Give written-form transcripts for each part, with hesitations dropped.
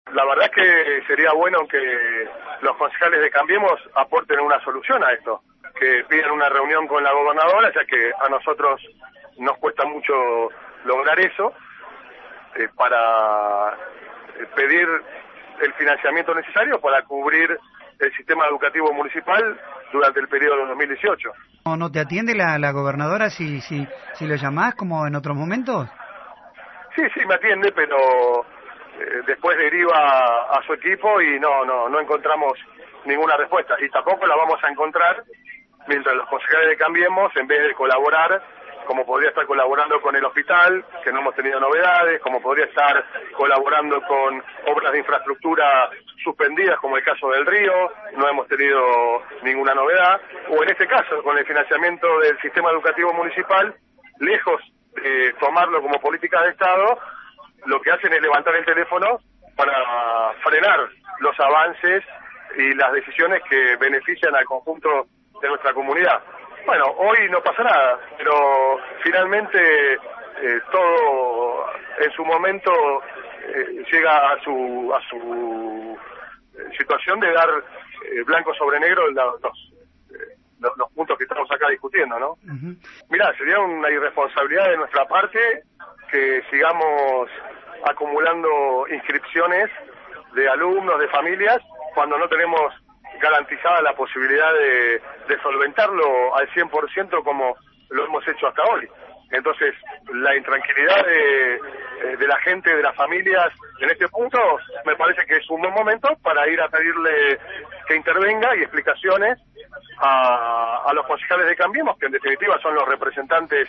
La verdad es que sería bueno que los concejales de Cambiemos aporten una solución a esto, que pidan una reunión con la gobernadora, ya que a nosotros nos cuesta mucho lograr eso, para pedir el financiamiento necesario para cubrir el sistema educativo municipal durante el periodo 2018. ¿No te atiende la gobernadora si lo llamás como en otros momentos? Sí, me atiende, pero después deriva a su equipo y no encontramos ninguna respuesta. Y tampoco la vamos a encontrar mientras los concejales de Cambiemos, en vez de colaborar, como podría estar colaborando con el hospital, que no hemos tenido novedades, como podría estar colaborando con obras de infraestructura suspendidas, como el caso del río, no hemos tenido ninguna novedad, o en este caso, con el financiamiento del sistema educativo municipal, lejos de tomarlo como política de Estado, lo que hacen es levantar el teléfono para frenar los avances y las decisiones que benefician al conjunto de nuestra comunidad. Bueno, hoy no pasa nada, pero finalmente todo en su momento llega a su situación de dar blanco sobre negro los puntos que estamos acá discutiendo, ¿no? Uh-huh. Mirá, sería una irresponsabilidad de nuestra parte que sigamos acumulando inscripciones de alumnos, de familias, cuando no tenemos garantizada la posibilidad de solventarlo al 100% como lo hemos hecho hasta hoy. Entonces, la intranquilidad de la gente, de las familias, en este punto, me parece que es un buen momento para ir a pedirle que intervenga y explicaciones a los concejales de Cambiemos, que en definitiva son los representantes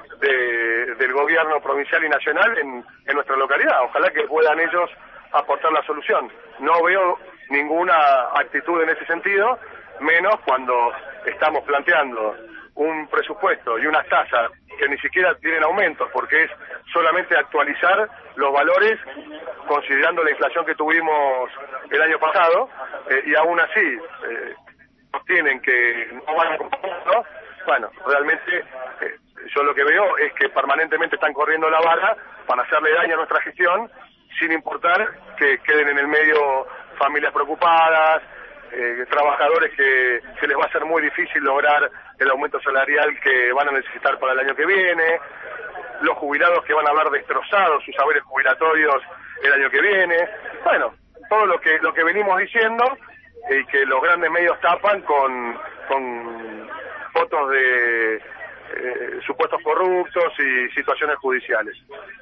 del gobierno provincial y nacional en nuestra localidad. Ojalá que puedan ellos aportar la solución. No veo ninguna actitud en ese sentido, menos cuando estamos planteando un presupuesto y unas tasas que ni siquiera tienen aumentos, porque es solamente actualizar los valores considerando la inflación que tuvimos el año pasado, y aún así sostienen que no van a comprarlo. Bueno, realmente yo lo que veo es que permanentemente están corriendo la vara para hacerle daño a nuestra gestión, sin importar que queden en el medio familias preocupadas, trabajadores que se les va a hacer muy difícil lograr el aumento salarial que van a necesitar para el año que viene, los jubilados que van a haber destrozados sus saberes jubilatorios el año que viene. Bueno, todo lo que venimos diciendo y que los grandes medios tapan con fotos de supuestos corruptos y situaciones judiciales.